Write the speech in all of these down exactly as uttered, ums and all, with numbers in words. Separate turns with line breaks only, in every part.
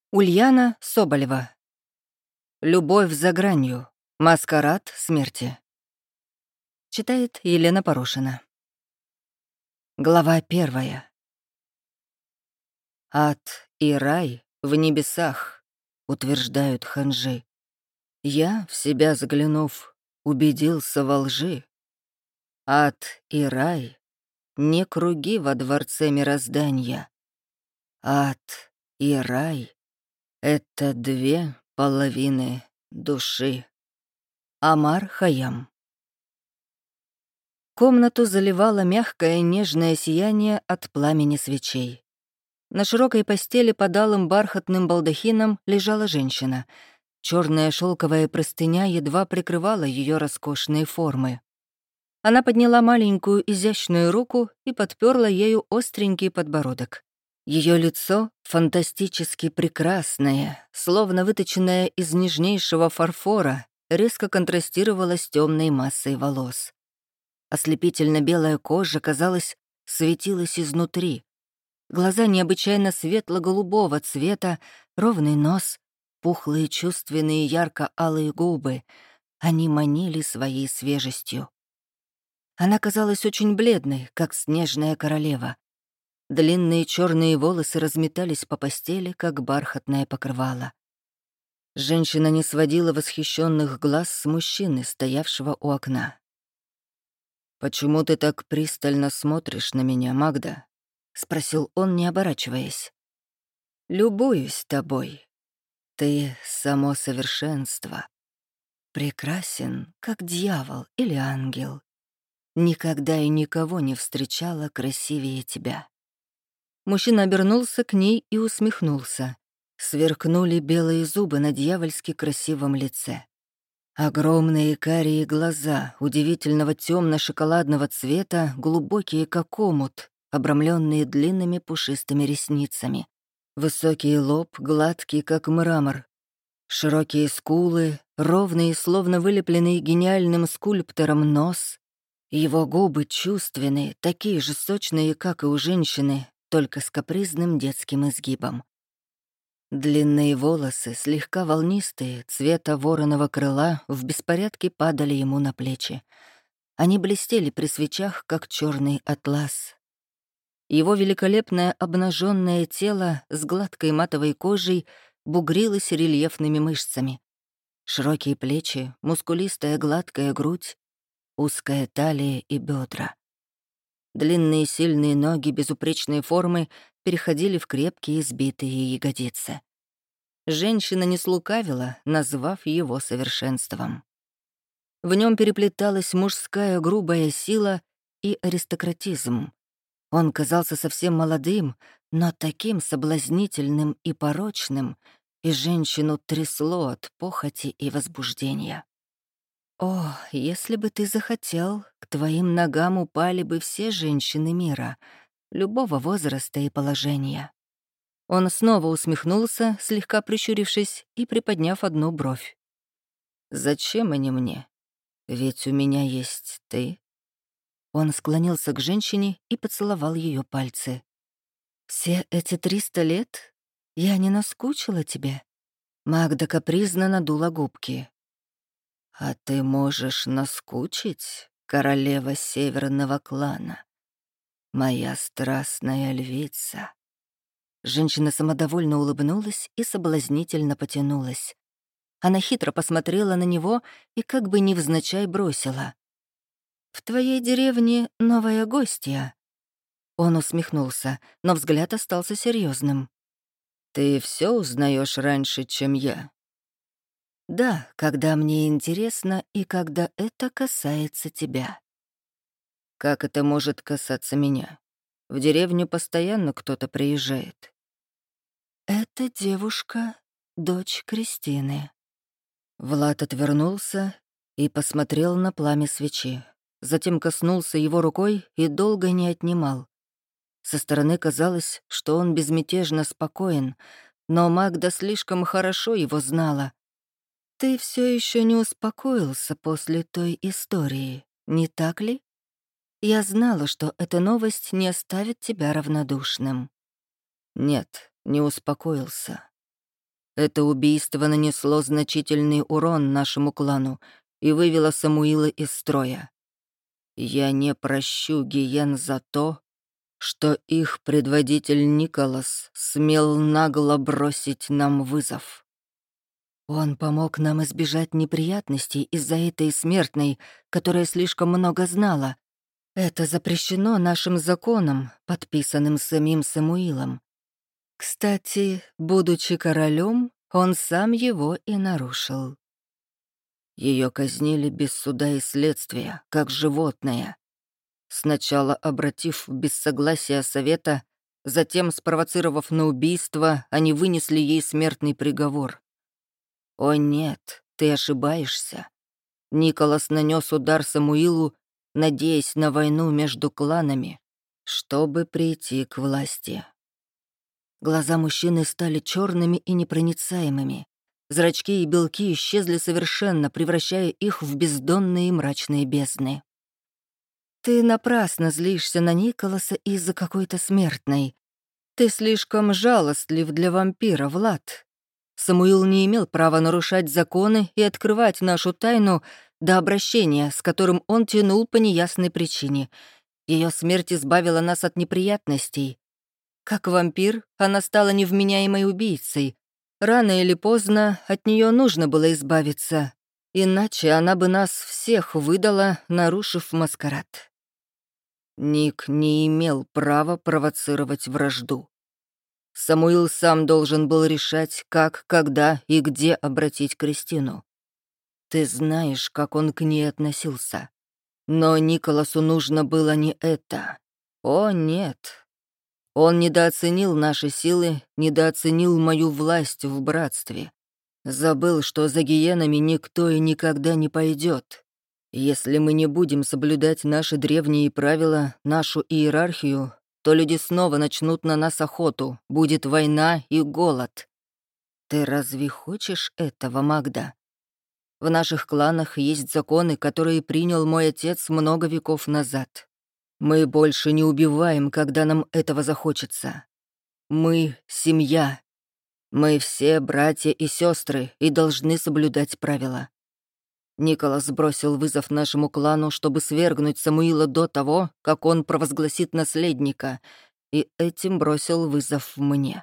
Ульяна Соболева. «Любовь за гранью. Маскарад смерти». Читает Елена Порошина. Глава первая. Ад и рай в небесах, утверждают ханжи. Я, в себя заглянув, убедился во лжи. Ад и рай — не круги во дворце мироздания. Ад и рай — это две половины души. Омар Хайям. Комнату заливало мягкое нежное сияние от пламени свечей. На широкой постели под алым бархатным балдахином лежала женщина. Черная шелковая простыня едва прикрывала ее роскошные формы. Она подняла маленькую изящную руку и подперла ею остренький подбородок. Ее лицо фантастически прекрасное, словно выточенное из нежнейшего фарфора, резко контрастировало с темной массой волос. Ослепительно белая кожа, казалось, светилась изнутри. Глаза необычайно светло-голубого цвета, ровный нос, пухлые чувственные ярко-алые губы. Они манили своей свежестью. Она казалась очень бледной, как снежная королева. Длинные черные волосы разметались по постели, как бархатное покрывало. Женщина не сводила восхищенных глаз с мужчины, стоявшего у окна. «Почему ты так пристально смотришь на меня, Магда?» — спросил он, не оборачиваясь. «Любуюсь тобой. Ты — само совершенство. Прекрасен, как дьявол или ангел. Никогда и никого не встречала красивее тебя». Мужчина обернулся к ней и усмехнулся. Сверкнули белые зубы на дьявольски красивом лице. Огромные карие глаза, удивительного темно-шоколадного цвета, глубокие как омут, обрамленные длинными пушистыми ресницами. Высокий лоб, гладкий как мрамор. Широкие скулы, ровные, словно вылепленные гениальным скульптором нос. Его губы чувственные, такие же сочные, как и у женщины, только с капризным детским изгибом. Длинные волосы, слегка волнистые, цвета вороного крыла, в беспорядке падали ему на плечи. Они блестели при свечах, как черный атлас. Его великолепное обнаженное тело с гладкой матовой кожей бугрилось рельефными мышцами. Широкие плечи, мускулистая гладкая грудь, узкая талия и бедра. Длинные сильные ноги безупречной формы переходили в крепкие сбитые ягодицы. Женщина не слукавила, назвав его совершенством. В нем переплеталась мужская грубая сила и аристократизм. Он казался совсем молодым, но таким соблазнительным и порочным, и женщину трясло от похоти и возбуждения. «О, если бы ты захотел, к твоим ногам упали бы все женщины мира, любого возраста и положения». Он снова усмехнулся, слегка прищурившись и приподняв одну бровь. «Зачем они мне? Ведь у меня есть ты». Он склонился к женщине и поцеловал ее пальцы. «Все эти триста лет я не наскучила тебе?» Магда капризно надула губки. «А ты можешь наскучить, королева северного клана, моя страстная львица». Женщина самодовольно улыбнулась и соблазнительно потянулась. Она хитро посмотрела на него и как бы невзначай бросила. «В твоей деревне новая гостья». Он усмехнулся, но взгляд остался серьезным. «Ты все узнаешь раньше, чем я?» «Да, когда мне интересно и когда это касается тебя». «Как это может касаться меня? В деревню постоянно кто-то приезжает». «Эта девушка — дочь Кристины». Влад отвернулся и посмотрел на пламя свечи. Затем коснулся его рукой и долго не отнимал. Со стороны казалось, что он безмятежно спокоен, но Магда слишком хорошо его знала. «Ты все еще не успокоился после той истории, не так ли? Я знала, что эта новость не оставит тебя равнодушным». «Нет, не успокоился. Это убийство нанесло значительный урон нашему клану и вывело Самуила из строя. Я не прощу гиен за то, что их предводитель Николас смел нагло бросить нам вызов. Он помог нам избежать неприятностей из-за этой смертной, которая слишком много знала. Это запрещено нашим законом, подписанным самим Самуилом. Кстати, будучи королем, он сам его и нарушил. Ее казнили без суда и следствия, как животное. Сначала обратив без согласия совета, затем спровоцировав на убийство, они вынесли ей смертный приговор. О нет, ты ошибаешься. Николас нанес удар Самуилу, надеясь на войну между кланами, чтобы прийти к власти. Глаза мужчины стали черными и непроницаемыми. Зрачки и белки исчезли совершенно, превращая их в бездонные и мрачные бездны. «Ты напрасно злишься на Николаса из-за какой-то смертной. Ты слишком жалостлив для вампира, Влад. Самуил не имел права нарушать законы и открывать нашу тайну до обращения, с которым он тянул по неясной причине. Ее смерть избавила нас от неприятностей. Как вампир, она стала невменяемой убийцей. Рано или поздно от нее нужно было избавиться, иначе она бы нас всех выдала, нарушив маскарад. Ник не имел права провоцировать вражду. Самуил сам должен был решать, как, когда и где обратить Кристину. Ты знаешь, как он к ней относился. Но Николасу нужно было не это. О, нет. Он недооценил наши силы, недооценил мою власть в братстве. Забыл, что за гиенами никто и никогда не пойдет. Если мы не будем соблюдать наши древние правила, нашу иерархию, то люди снова начнут на нас охоту, будет война и голод. Ты разве хочешь этого, Магда? В наших кланах есть законы, которые принял мой отец много веков назад. Мы больше не убиваем, когда нам этого захочется. Мы — семья. Мы все братья и сестры и должны соблюдать правила. Николас бросил вызов нашему клану, чтобы свергнуть Самуила до того, как он провозгласит наследника, и этим бросил вызов мне.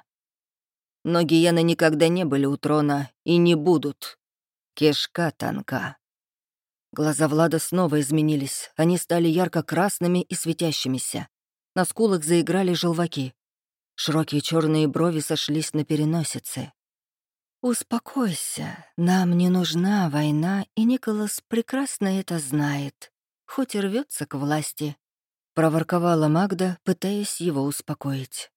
Но гиены никогда не были у трона и не будут. Кишка тонка. Глаза Влада снова изменились, они стали ярко-красными и светящимися. На скулах заиграли желваки. Широкие черные брови сошлись на переносице. «Успокойся, нам не нужна война, и Николас прекрасно это знает, хоть и рвется к власти», — проворковала Магда, пытаясь его успокоить.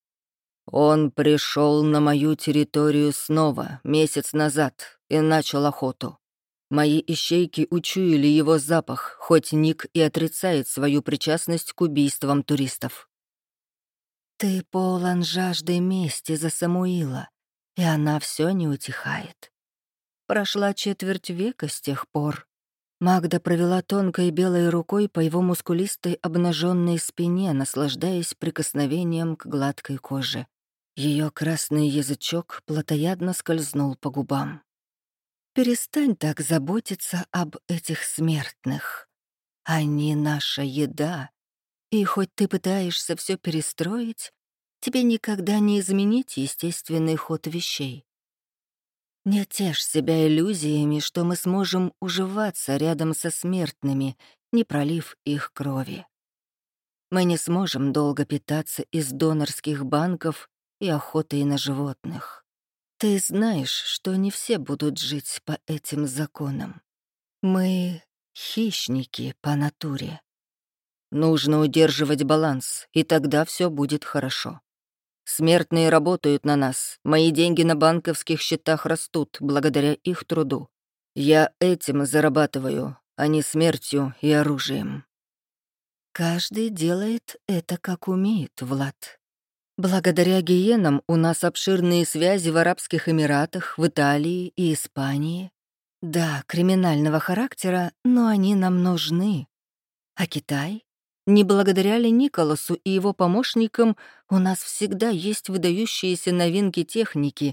«Он пришел на мою территорию снова, месяц назад, и начал охоту. Мои ищейки учуяли его запах, хоть Ник и отрицает свою причастность к убийствам туристов». «Ты полон жажды мести за Самуила, и она все не утихает. Прошла четверть века с тех пор». Магда провела тонкой белой рукой по его мускулистой обнаженной спине, наслаждаясь прикосновением к гладкой коже. Ее красный язычок плотоядно скользнул по губам. «Перестань так заботиться об этих смертных. Они наша еда, и хоть ты пытаешься все перестроить, тебе никогда не изменить естественный ход вещей. Не тешь себя иллюзиями, что мы сможем уживаться рядом со смертными, не пролив их крови. Мы не сможем долго питаться из донорских банков и охотой на животных. Ты знаешь, что не все будут жить по этим законам. Мы — хищники по натуре. Нужно удерживать баланс, и тогда все будет хорошо. Смертные работают на нас, мои деньги на банковских счетах растут благодаря их труду. Я этим зарабатываю, а не смертью и оружием». «Каждый делает это, как умеет, Влад. Благодаря гиенам у нас обширные связи в Арабских Эмиратах, в Италии и Испании. Да, криминального характера, но они нам нужны. А Китай? Не благодаря ли Николасу и его помощникам у нас всегда есть выдающиеся новинки техники,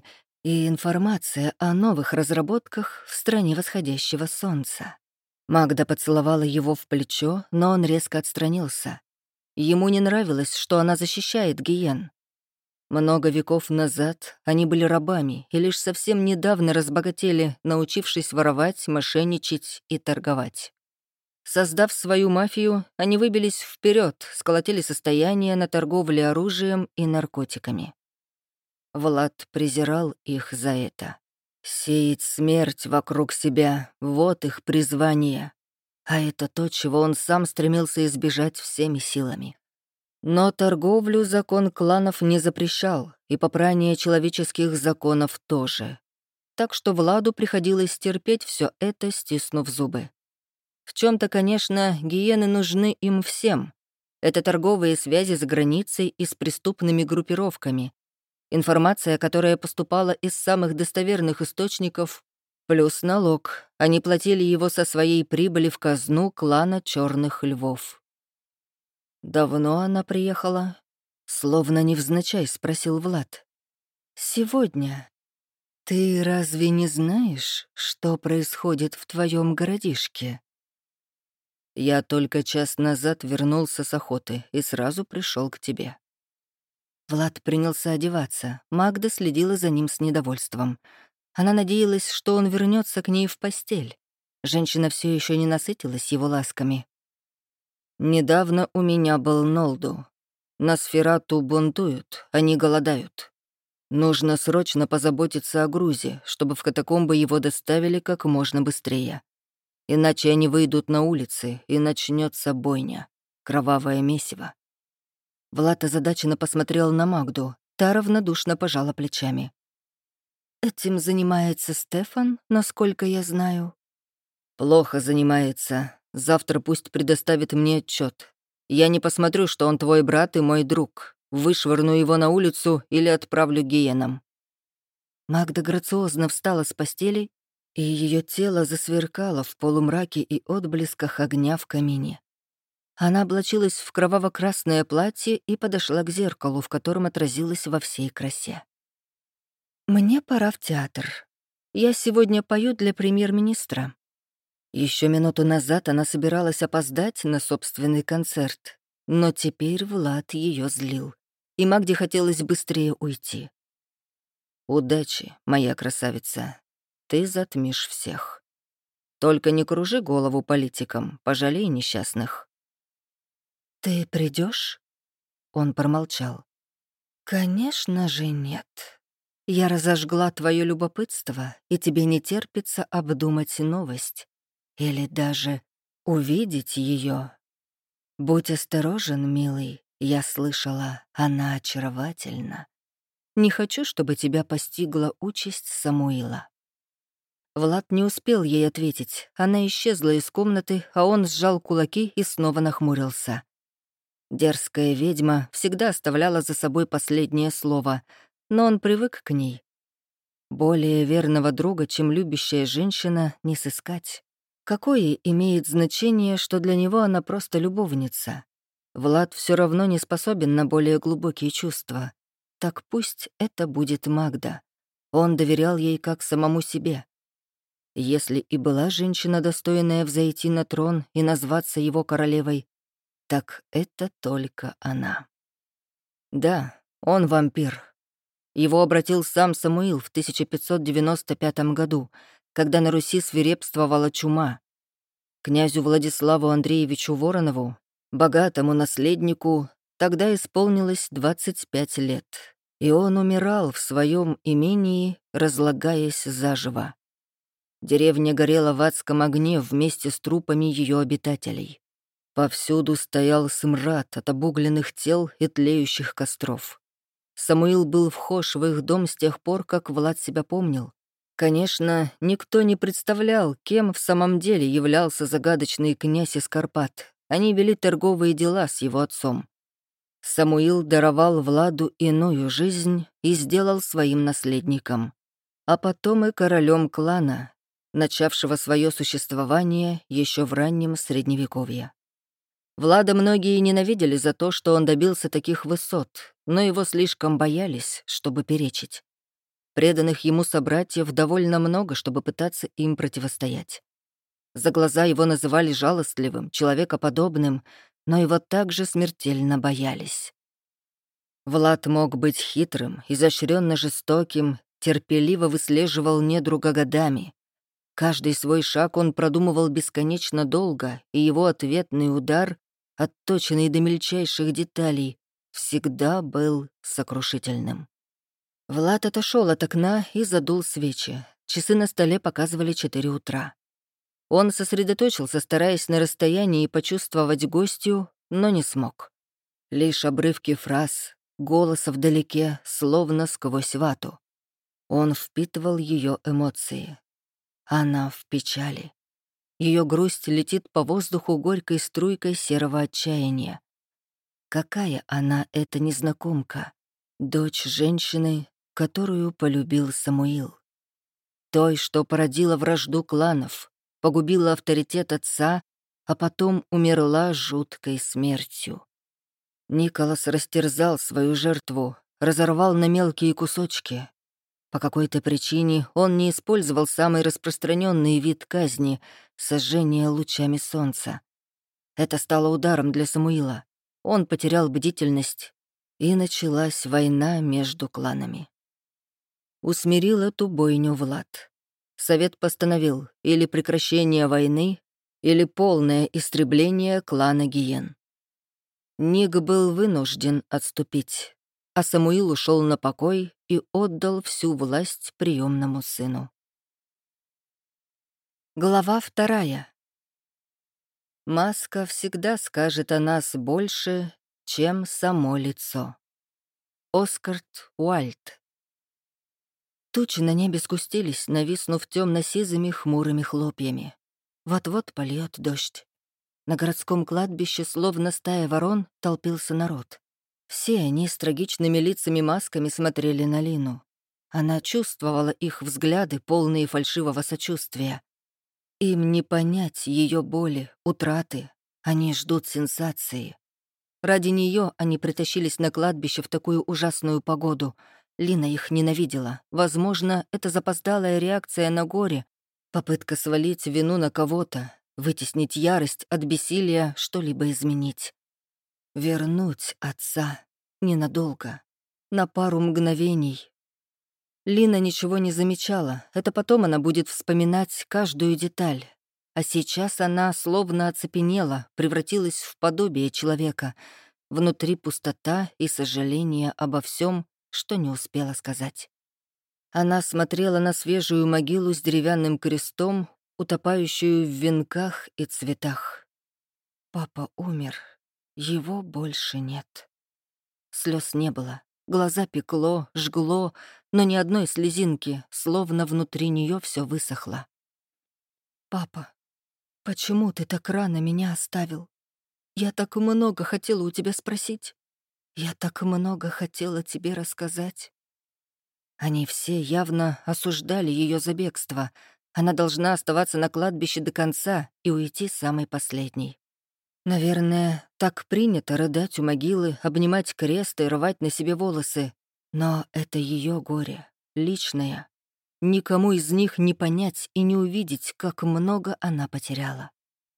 и информация о новых разработках в стране восходящего солнца. Магда поцеловала его в плечо, но он резко отстранился. Ему не нравилось, что она защищает гиен. Много веков назад они были рабами и лишь совсем недавно разбогатели, научившись воровать, мошенничать и торговать. Создав свою мафию, они выбились вперед, сколотили состояние на торговле оружием и наркотиками. Влад презирал их за это. Сеять смерть вокруг себя — вот их призвание. А это то, чего он сам стремился избежать всеми силами. Но торговлю закон кланов не запрещал, и попрание человеческих законов тоже. Так что Владу приходилось терпеть все это, стиснув зубы. В чем то конечно, гиены нужны им всем. Это торговые связи за границей и с преступными группировками. Информация, которая поступала из самых достоверных источников, плюс налог. Они платили его со своей прибыли в казну клана Черных Львов. «Давно она приехала?» Словно невзначай спросил Влад. «Сегодня. Ты разве не знаешь, что происходит в твоем городишке?» «Я только час назад вернулся с охоты и сразу пришел к тебе». Влад принялся одеваться. Магда следила за ним с недовольством. Она надеялась, что он вернется к ней в постель. Женщина все еще не насытилась его ласками. «Недавно у меня был Нолду. Носферату бунтуют, они голодают. Нужно срочно позаботиться о грузе, чтобы в катакомбы его доставили как можно быстрее. Иначе они выйдут на улицы, и начнется бойня, кровавое месиво». Влад озадаченно посмотрел на Магду. Та равнодушно пожала плечами. «Этим занимается Стефан, насколько я знаю». «Плохо занимается. Завтра пусть предоставит мне отчет. Я не посмотрю, что он твой брат и мой друг. Вышвырну его на улицу или отправлю гиенам». Магда грациозно встала с постели, и ее тело засверкало в полумраке и отблесках огня в камине. Она облачилась в кроваво-красное платье и подошла к зеркалу, в котором отразилась во всей красе. «Мне пора в театр. Я сегодня пою для премьер-министра». Еще минуту назад она собиралась опоздать на собственный концерт, но теперь Влад ее злил, и Магде хотелось быстрее уйти. «Удачи, моя красавица. Ты затмишь всех. Только не кружи голову политикам, пожалей несчастных». «Ты придешь? Он промолчал. «Конечно же нет. Я разожгла твое любопытство, и тебе не терпится обдумать новость или даже увидеть ее. Будь осторожен, милый, я слышала, она очаровательна. Не хочу, чтобы тебя постигла участь Самуила». Влад не успел ей ответить. Она исчезла из комнаты, а он сжал кулаки и снова нахмурился. Дерзкая ведьма всегда оставляла за собой последнее слово, но он привык к ней. Более верного друга, чем любящая женщина, не сыскать. Какое имеет значение, что для него она просто любовница? Влад все равно не способен на более глубокие чувства. Так пусть это будет Магда. Он доверял ей как самому себе. Если и была женщина, достойная взойти на трон и назваться его королевой, так это только она. Да, он вампир. Его обратил сам Самуил в тысяча пятьсот девяносто пятом году, когда на Руси свирепствовала чума. Князю Владиславу Андреевичу Воронову, богатому наследнику, тогда исполнилось двадцать пять лет, и он умирал в своем имении, разлагаясь заживо. Деревня горела в адском огне вместе с трупами ее обитателей. Повсюду стоял смрад от обугленных тел и тлеющих костров. Самуил был вхож в их дом с тех пор, как Влад себя помнил. Конечно, никто не представлял, кем в самом деле являлся загадочный князь из Карпат. Они вели торговые дела с его отцом. Самуил даровал Владу иную жизнь и сделал своим наследником, а потом и королем клана, начавшего свое существование еще в раннем Средневековье. Влада многие ненавидели за то, что он добился таких высот, но его слишком боялись, чтобы перечить. Преданных ему собратьев довольно много, чтобы пытаться им противостоять. За глаза его называли жалостливым, человекоподобным, но его также смертельно боялись. Влад мог быть хитрым, изощренно жестоким, терпеливо выслеживал недруга годами. Каждый свой шаг он продумывал бесконечно долго, и его ответный удар, отточенный до мельчайших деталей, всегда был сокрушительным. Влад отошел от окна и задул свечи. Часы на столе показывали четыре утра. Он сосредоточился, стараясь на расстоянии почувствовать гостью, но не смог. Лишь обрывки фраз, голоса вдалеке, словно сквозь вату. Он впитывал ее эмоции. Она в печали. Ее грусть летит по воздуху горькой струйкой серого отчаяния. Какая она, эта незнакомка, дочь женщины, которую полюбил Самуил. Той, что породила вражду кланов, погубила авторитет отца, а потом умерла жуткой смертью. Николас растерзал свою жертву, разорвал на мелкие кусочки. По какой-то причине он не использовал самый распространенный вид казни — сожжение лучами солнца. Это стало ударом для Самуила. Он потерял бдительность, и началась война между кланами. Усмирил эту бойню Влад. Совет постановил или прекращение войны, или полное истребление клана Гиен. Ник был вынужден отступить, а Самуил ушел на покой и отдал всю власть приемному сыну. Глава вторая. Маска всегда скажет о нас больше, чем само лицо. Оскарт Уальд. Тучи на небе скустились, нависнув темно-сизыми хмурыми хлопьями. Вот-вот польет дождь. На городском кладбище, словно стая ворон, толпился народ. Все они с трагичными лицами-масками смотрели на Лину. Она чувствовала их взгляды, полные фальшивого сочувствия. Им не понять ее боли, утраты. Они ждут сенсации. Ради нее они притащились на кладбище в такую ужасную погоду. Лина их ненавидела. Возможно, это запоздалая реакция на горе, попытка свалить вину на кого-то, вытеснить ярость от бессилия, что-либо изменить. Вернуть отца ненадолго, на пару мгновений. Лина ничего не замечала, это потом она будет вспоминать каждую деталь. А сейчас она словно оцепенела, превратилась в подобие человека. Внутри пустота и сожаление обо всем, что не успела сказать. Она смотрела на свежую могилу с деревянным крестом, утопающую в венках и цветах. Папа умер, его больше нет. Слез не было, глаза пекло, жгло, но ни одной слезинки, словно внутри нее все высохло. «Папа, почему ты так рано меня оставил? Я так много хотела у тебя спросить. Я так много хотела тебе рассказать». Они все явно осуждали ее за бегство. Она должна оставаться на кладбище до конца и уйти самой последней. Наверное, так принято рыдать у могилы, обнимать крест и рвать на себе волосы. Но это ее горе, личное. Никому из них не понять и не увидеть, как много она потеряла.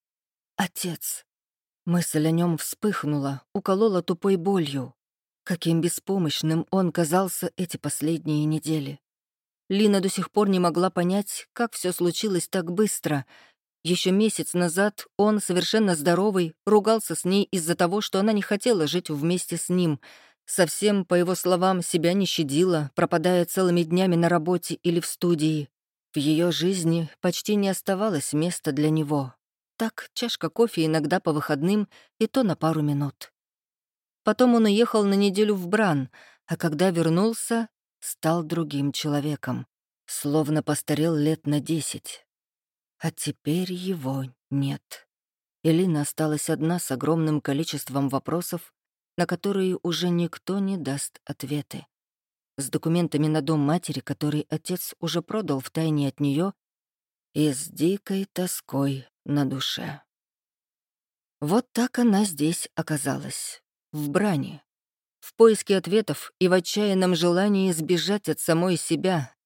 Отец. Мысль о нем вспыхнула, уколола тупой болью. Каким беспомощным он казался эти последние недели. Лина до сих пор не могла понять, как все случилось так быстро. Еще месяц назад он, совершенно здоровый, ругался с ней из-за того, что она не хотела жить вместе с ним. Совсем, по его словам, себя не щадила, пропадая целыми днями на работе или в студии. В ее жизни почти не оставалось места для него. Так, чашка кофе иногда по выходным, и то на пару минут. Потом он уехал на неделю в Бран, а когда вернулся, стал другим человеком, словно постарел лет на десять. А теперь его нет. Элина осталась одна с огромным количеством вопросов, на которые уже никто не даст ответы. С документами на дом матери, который отец уже продал втайне от нее, и с дикой тоской на душе. Вот так она здесь оказалась, в Бране. В поиске ответов и в отчаянном желании сбежать от самой себя,